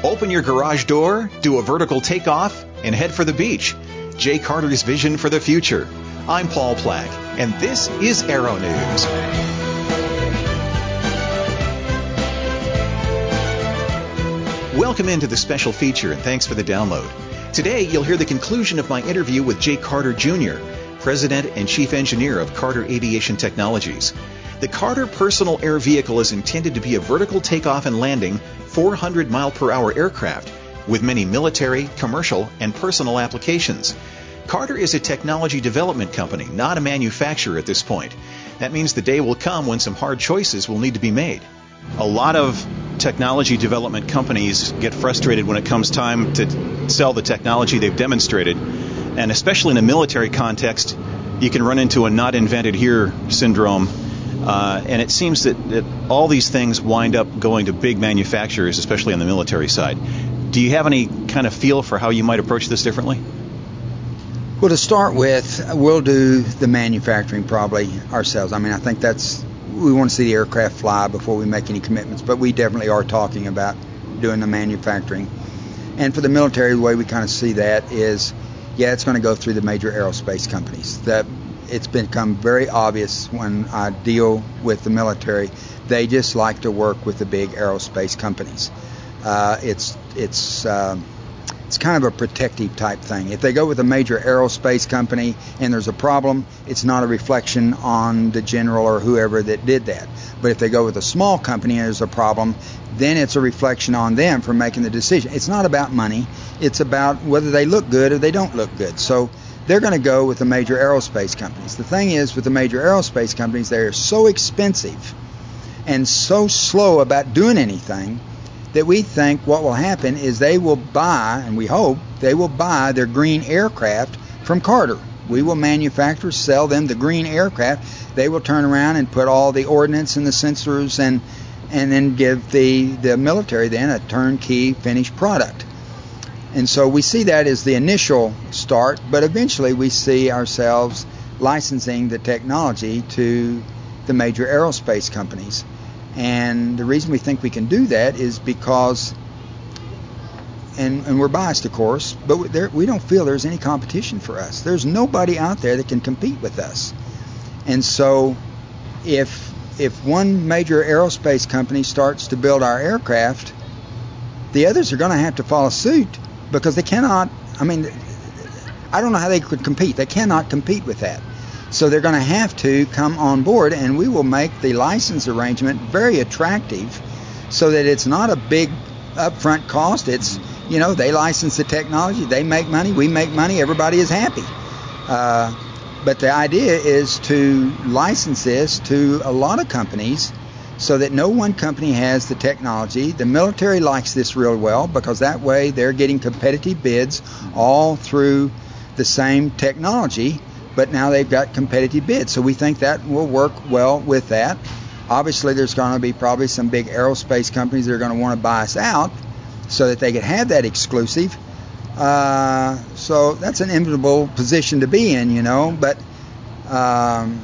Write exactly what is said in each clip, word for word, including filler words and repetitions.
Open your garage door, do a vertical takeoff, and head for the beach. Jay Carter's vision for the future. I'm Paul Plack, and this is Aero News. Welcome into the special feature, and thanks for the download. Today, you'll hear the conclusion of my interview with Jay Carter Junior, President and Chief Engineer of Carter Aviation Technologies. The Carter Personal Air Vehicle is intended to be a vertical takeoff and landing four hundred mile per hour aircraft with many military, commercial, and personal applications. Carter is a technology development company, not a manufacturer at this point. That means the day will come when some hard choices will need to be made. A lot of technology development companies get frustrated when it comes time to sell the technology they've demonstrated, and especially in a military context, you can run into a not invented here syndrome. Uh, and it seems that, that all these things wind up going to big manufacturers, especially on the military side. Do you have any kind of feel for how you might approach this differently? Well, to start with, we'll do the manufacturing probably ourselves. I mean, I think that's, we want to see the aircraft fly before we make any commitments, but we definitely are talking about doing the manufacturing. And for the military, the way we kind of see that is, yeah, it's going to go through the major aerospace companies. That it's become very obvious when I deal with the military, they just like to work with the big aerospace companies. Uh, it's it's uh, it's kind of a protective type thing. If they go with a major aerospace company and there's a problem, it's not a reflection on the general or whoever that did that. But if they go with a small company and there's a problem, then it's a reflection on them for making the decision. It's not about money. It's about whether they look good or they don't look good. So they're going to go with the major aerospace companies. The thing is, with the major aerospace companies, they're so expensive and so slow about doing anything that we think what will happen is they will buy, and we hope, they will buy their green aircraft from Carter. We will manufacture, sell them the green aircraft. They will turn around and put all the ordnance and the sensors and and then give the, the military then a turnkey finished product. And so we see that as the initial start, but eventually we see ourselves licensing the technology to the major aerospace companies. And the reason we think we can do that is because, and, and we're biased, of course, but there, we don't feel there's any competition for us. There's nobody out there that can compete with us. And so if if one major aerospace company starts to build our aircraft, the others are going to have to follow suit. Because they cannot, I mean, I don't know how they could compete. They cannot compete with that. So they're going to have to come on board, and we will make the license arrangement very attractive so that it's not a big upfront cost. It's, you know, they license the technology, they make money, we make money, everybody is happy. Uh, but the idea is to license this to a lot of companies so that no one company has the technology. The military likes this real well because that way they're getting competitive bids all through the same technology, but now they've got competitive bids. So we think that will work well with that. Obviously, there's going to be probably some big aerospace companies that are going to want to buy us out so that they can have that exclusive. Uh, so that's an enviable position to be in, you know, but um,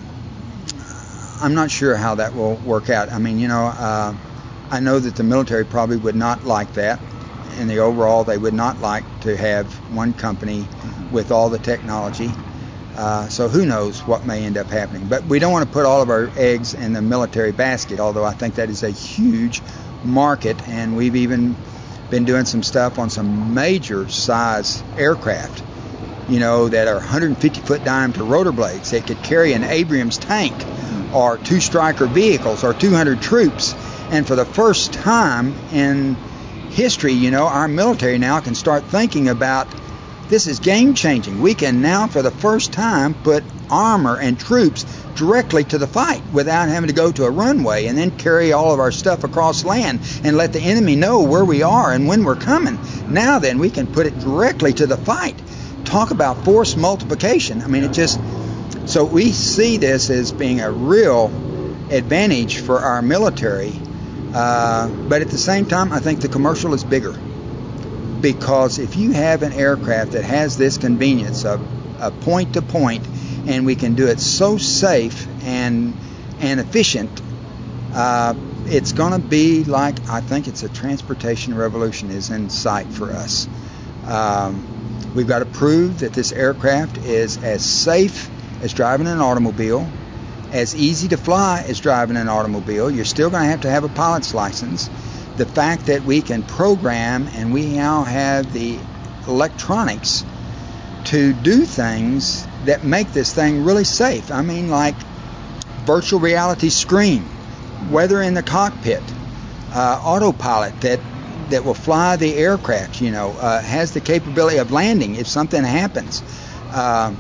I'm not sure how that will work out. I mean, you know, uh, I know that the military probably would not like that. In the overall, they would not like to have one company with all the technology. Uh, so who knows what may end up happening. But we don't want to put all of our eggs in the military basket, although I think that is a huge market, and we've even been doing some stuff on some major size aircraft, you know, that are one hundred fifty foot diameter rotor blades that could carry an Abrams tank or two Stryker vehicles or two hundred troops. And for the first time in history, you know, our military now can start thinking about, this is game changing. We can now for the first time put armor and troops directly to the fight without having to go to a runway and then carry all of our stuff across land and let the enemy know where we are and when we're coming. Now then, we can put it directly to the fight. Talk about force multiplication. I mean, it just, so we see this as being a real advantage for our military. Uh, but at the same time, I think the commercial is bigger. Because if you have an aircraft that has this convenience of, of point to point, and we can do it so safe and and efficient, Uh, it's going to be like, I think it's a transportation revolution is in sight for us. Um, we've got to prove that this aircraft is as safe as driving an automobile, as easy to fly as driving an automobile. You're still going to have to have a pilot's license. The fact that we can program and we now have the electronics to do things that make this thing really safe. I mean, like virtual reality screen, weather in the cockpit, uh, autopilot that that will fly the aircraft, you know, uh, has the capability of landing if something happens. Uh,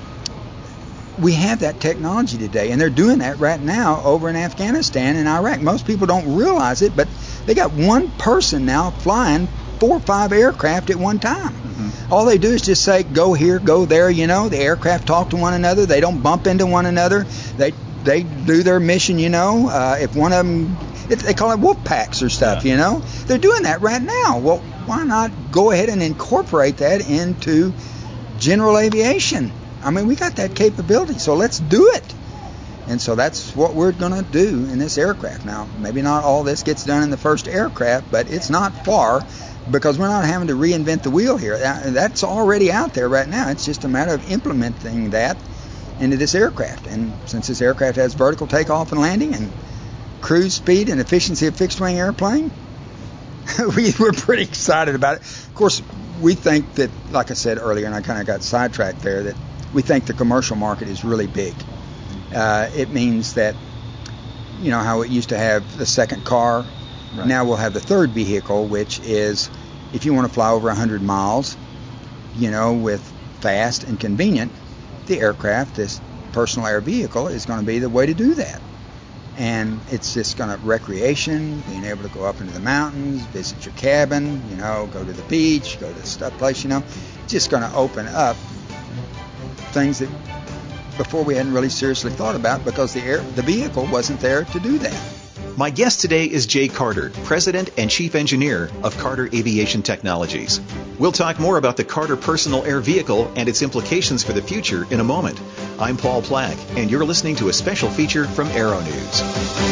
we have that technology today, and they're doing that right now over in Afghanistan and Iraq. Most people don't realize it, but they got one person now flying four or five aircraft at one time. Mm-hmm. All they do is just say, go here, go there, you know. The aircraft talk to one another. They don't bump into one another. They they do their mission, you know. Uh, if one of them, if they call it wolf packs or stuff, yeah. you know. They're doing that right now. Well, why not go ahead and incorporate that into general aviation? I mean, we got that capability, so let's do it. And so that's what we're going to do in this aircraft. Now, maybe not all this gets done in the first aircraft, but it's not far, because we're not having to reinvent the wheel here. That's already out there right now. It's just a matter of implementing that into this aircraft. And since this aircraft has vertical takeoff and landing and cruise speed and efficiency of fixed-wing airplane, we, we're pretty excited about it. Of course, we think that, like I said earlier, and I kind of got sidetracked there, that we think the commercial market is really big. Uh, it means that, you know, how it used to have the second car, right. Now we'll have the third vehicle, which is if you want to fly over one hundred miles, you know, with fast and convenient, the aircraft, this personal air vehicle, is going to be the way to do that. And it's just going to recreation, being able to go up into the mountains, visit your cabin, you know, go to the beach, go to the stuff place, you know. It's just going to open up things that before we hadn't really seriously thought about, because the air, the vehicle wasn't there to do that. My guest today is Jay Carter, President and Chief Engineer of Carter Aviation Technologies. We'll talk more about the Carter personal air vehicle and its implications for the future in a moment. I'm Paul Plagg, and you're listening to a special feature from Aero News.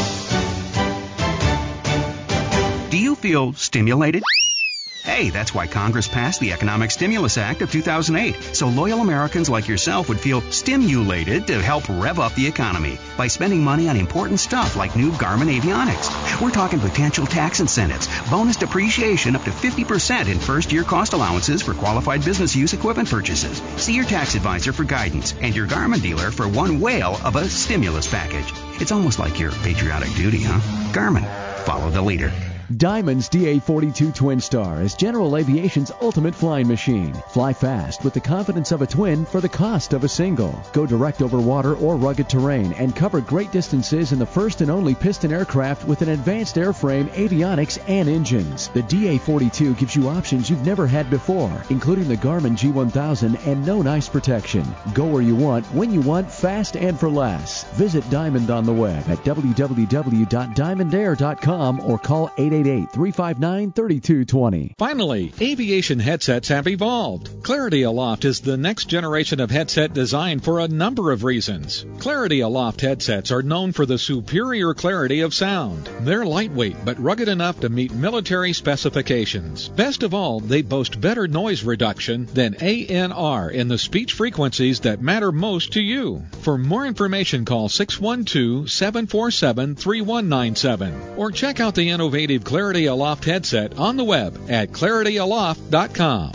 Do you feel stimulated? Hey, that's why Congress passed the Economic Stimulus Act of two thousand eight, so loyal Americans like yourself would feel stimulated to help rev up the economy by spending money on important stuff like new Garmin avionics. We're talking potential tax incentives, bonus depreciation up to fifty percent in first-year cost allowances for qualified business use equipment purchases. See your tax advisor for guidance and your Garmin dealer for one whale of a stimulus package. It's almost like your patriotic duty, huh? Garmin, follow the leader. Diamond's D A forty-two Twin Star is General Aviation's ultimate flying machine. Fly fast with the confidence of a twin for the cost of a single. Go direct over water or rugged terrain and cover great distances in the first and only piston aircraft with an advanced airframe, avionics, and engines. The D A forty-two gives you options you've never had before, including the Garmin G one thousand and known ice protection. Go where you want, when you want, fast and for less. Visit Diamond on the web at w w w dot diamond air dot com or call eight eight eight, three five nine, three two two zero. Finally, aviation headsets have evolved. Clarity Aloft is the next generation of headset design for a number of reasons. Clarity Aloft headsets are known for the superior clarity of sound. They're lightweight but rugged enough to meet military specifications. Best of all, they boast better noise reduction than A N R in the speech frequencies that matter most to you. For more information, call six one two, seven four seven, three one nine seven or check out the innovative Clarity Aloft headset on the web at clarity aloft dot com.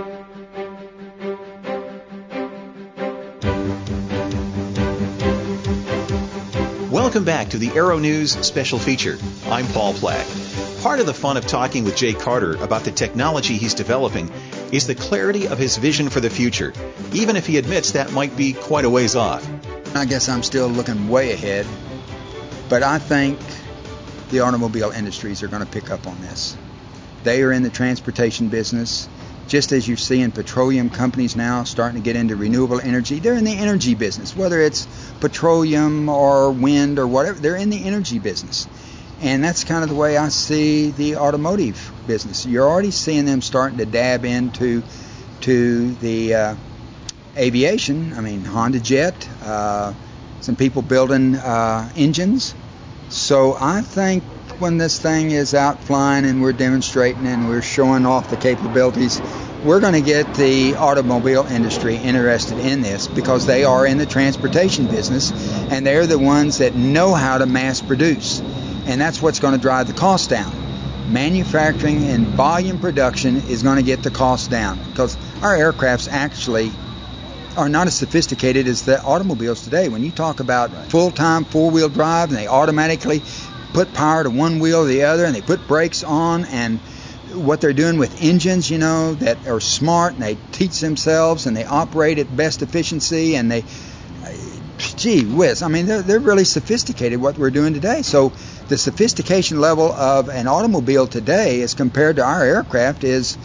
Welcome back to the Aero News special feature. I'm Paul Plagg. Part of the fun of talking with Jay Carter about the technology he's developing is the clarity of his vision for the future, even if he admits that might be quite a ways off. I guess I'm still looking way ahead, but I think the automobile industries are going to pick up on this. They are in the transportation business, just as you're seeing petroleum companies now starting to get into renewable energy. They're in the energy business, whether it's petroleum or wind or whatever. They're in the energy business. And that's kind of the way I see the automotive business. You're already seeing them starting to dab into to the uh, aviation. I mean, Honda Jet, uh, some people building uh, engines. So I think when this thing is out flying and we're demonstrating and we're showing off the capabilities, we're going to get the automobile industry interested in this because they are in the transportation business and they're the ones that know how to mass produce. And that's what's going to drive the cost down. Manufacturing and volume production is going to get the cost down because our aircrafts actually are not as sophisticated as the automobiles today. When you talk about full-time four-wheel drive and they automatically put power to one wheel or the other and they put brakes on, and what they're doing with engines, you know, that are smart and they teach themselves and they operate at best efficiency and they, gee whiz, I mean, they're, they're really sophisticated what we're doing today. So the sophistication level of an automobile today as compared to our aircraft is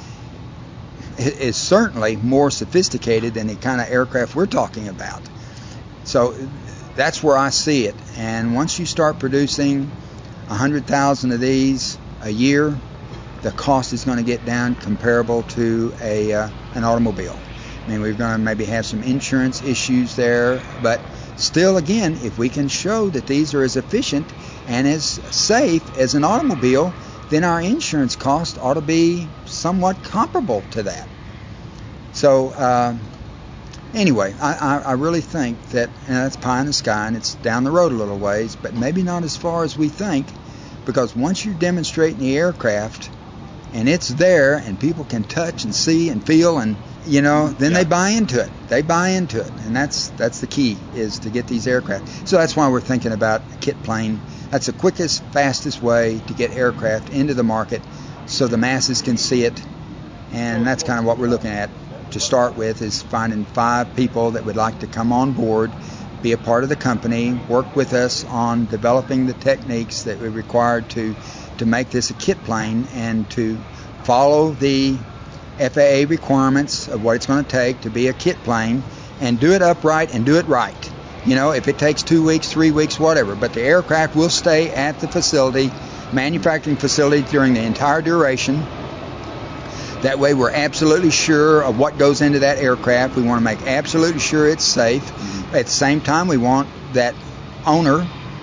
is certainly more sophisticated than the kind of aircraft we're talking about. So that's where I see it. And once you start producing one hundred thousand of these a year, the cost is going to get down comparable to a uh, an automobile. I mean, we're going to maybe have some insurance issues there, but still, again, if we can show that these are as efficient and as safe as an automobile, then our insurance cost ought to be somewhat comparable to that. So, uh, anyway, I, I, I really think that, and that's pie in the sky, and it's down the road a little ways, but maybe not as far as we think, because once you're demonstrating the aircraft, and it's there, and people can touch and see and feel, and you know, then yeah. they buy into it. They buy into it, and that's that's the key, is to get these aircraft. So that's why we're thinking about a kit plane. That's the quickest, fastest way to get aircraft into the market, so the masses can see it, and that's kind of what we're looking at to start with, is finding five people that would like to come on board, be a part of the company, work with us on developing the techniques that we're required to to make this a kit plane and to follow the F A A requirements of what it's going to take to be a kit plane and do it upright and do it right. You know, if it takes two weeks, three weeks, whatever, but the aircraft will stay at the facility, manufacturing facility, during the entire duration. That way we're absolutely sure of what goes into that aircraft. We want to make absolutely sure it's safe. At the same time, we want that owner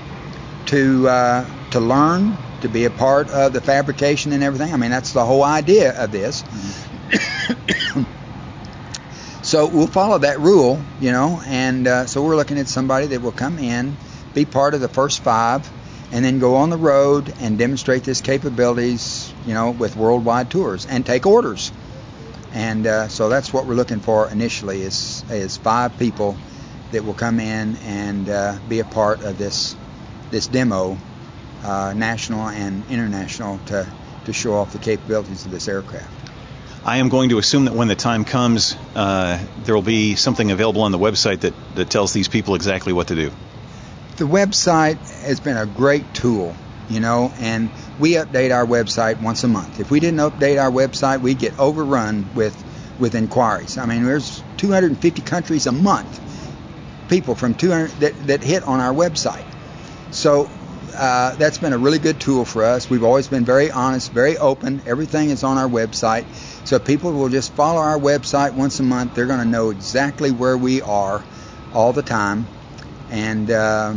to uh, to learn, to be a part of the fabrication and everything. I mean, that's the whole idea of this. Mm-hmm. So we'll follow that rule, you know, and uh, so we're looking at somebody that will come in, be part of the first five, and then go on the road and demonstrate this capabilities, you know, with worldwide tours and take orders. And uh, so that's what we're looking for initially, is is five people that will come in and uh, be a part of this this demo, uh, national and international, to to show off the capabilities of this aircraft. I am going to assume that when the time comes, uh, there will be something available on the website that, that tells these people exactly what to do. The website has been a great tool, you know, and we update our website once a month. If we didn't update our website, we'd get overrun with, with inquiries. I mean, there's two hundred fifty countries a month, people from two hundred that, that hit on our website. So uh, that's been a really good tool for us. We've always been very honest, very open. Everything is on our website. So people will just follow our website once a month. They're going to know exactly where we are all the time. And uh,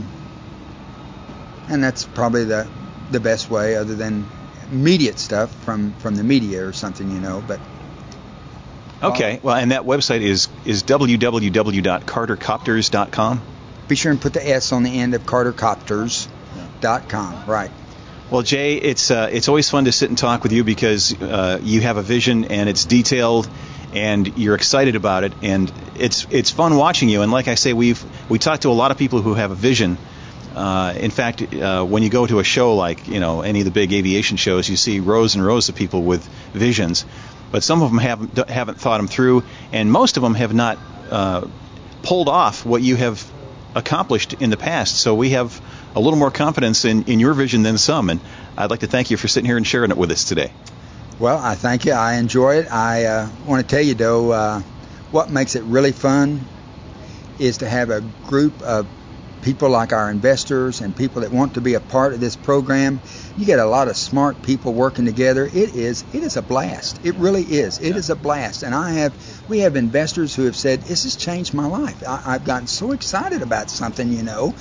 and that's probably the the best way, other than immediate stuff from, from the media or something, you know. But okay, well, and that website is is w w w dot carter copters dot com. Be sure and put the S on the end of carter copters dot com, right. Well, Jay, it's uh, it's always fun to sit and talk with you, because uh, you have a vision and it's detailed, and you're excited about it, and it's it's fun watching you. And like I say, we've we talked to a lot of people who have a vision. Uh, in fact, uh, when you go to a show like, you know, any of the big aviation shows, you see rows and rows of people with visions, but some of them haven't haven't thought them through, and most of them have not uh, pulled off what you have accomplished in the past. So we have a little more confidence in, in your vision than some, and I'd like to thank you for sitting here and sharing it with us today. Well, I thank you. I enjoy it. I uh, want to tell you, though, uh, what makes it really fun is to have a group of people like our investors and people that want to be a part of this program. You get a lot of smart people working together. It is it is a blast. It really is. It yeah. is a blast. And I have we have investors who have said, this has changed my life. I, I've gotten so excited about something, you know,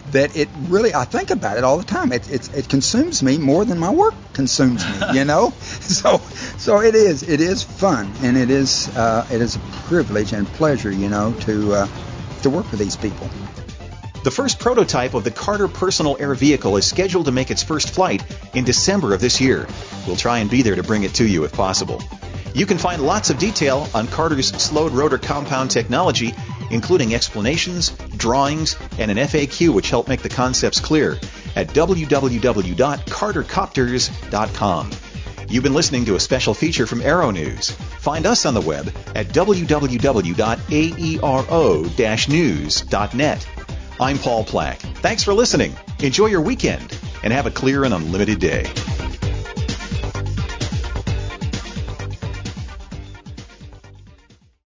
that it really, I think about it all the time. It, it, it consumes me more than my work consumes me, you know? So so it is. It is fun, and it is uh, it is a privilege and pleasure, you know, to uh, to work with these people. The first prototype of the Carter Personal Air Vehicle is scheduled to make its first flight in December of this year. We'll try and be there to bring it to you if possible. You can find lots of detail on Carter's slowed rotor compound technology, including explanations, drawings, and an F A Q which help make the concepts clear at w w w dot carter copters dot com. You've been listening to a special feature from Aero News. Find us on the web at w w w dot aero dash news dot net. I'm Paul Plack. Thanks for listening. Enjoy your weekend and have a clear and unlimited day.